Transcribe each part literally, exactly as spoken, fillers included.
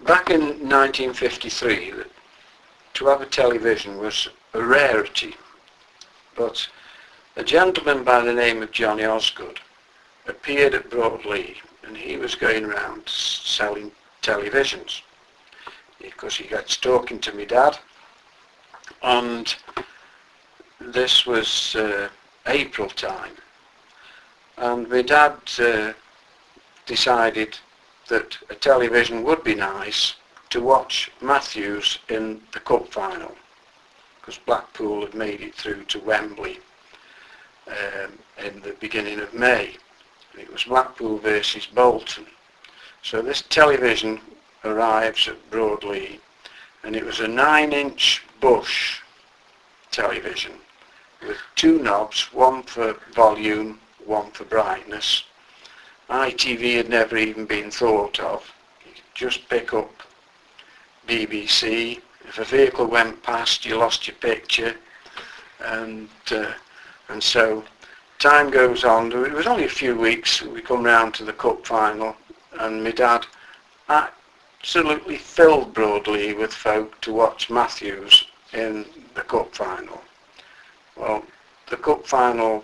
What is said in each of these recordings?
back in nineteen fifty-three, to have a television was a rarity, but a gentleman by the name of Johnny Osgood appeared at Broadlea, and he was going around selling televisions because he gets talking to me dad, and this was uh, April time, and my dad uh, decided that a television would be nice to watch Matthews in the cup final, because Blackpool had made it through to Wembley um, in the beginning of May. It was Blackpool versus Bolton. So this television arrives at Broadlea, and it was a nine inch Bush television with two knobs, one for volume, one for brightness. I T V had never even been thought of. You could just pick up B B C. If a vehicle went past, you lost your picture, and uh, and so time goes on. It was only a few weeks. We come round to the cup final, and my dad absolutely filled Broadlea with folk to watch Matthews in the cup final. Well, the cup final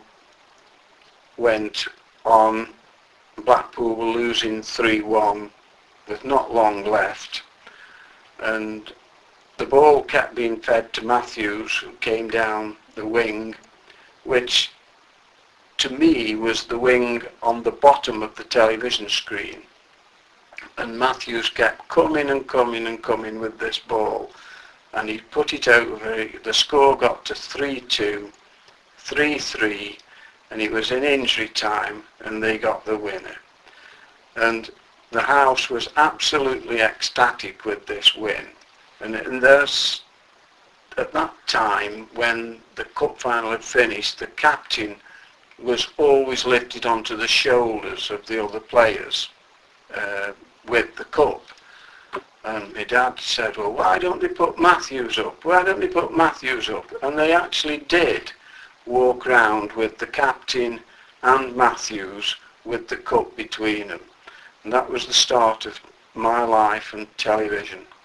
went on. Blackpool were losing three one with not long left, and the ball kept being fed to Matthews, who came down the wing, which to me was the wing on the bottom of the television screen. And Matthews kept coming and coming and coming with this ball, and he put it over. The score got to three two, three three, and it was in injury time, and they got the winner. And the house was absolutely ecstatic with this win. And, and there's, at that time, when the cup final had finished, the captain was always lifted onto the shoulders of the other players uh, with the cup. And my dad said, well, why don't they put Matthews up? Why don't they put Matthews up? And they actually did walk round with the captain and Matthews with the cup between them. And that was the start of my life and television.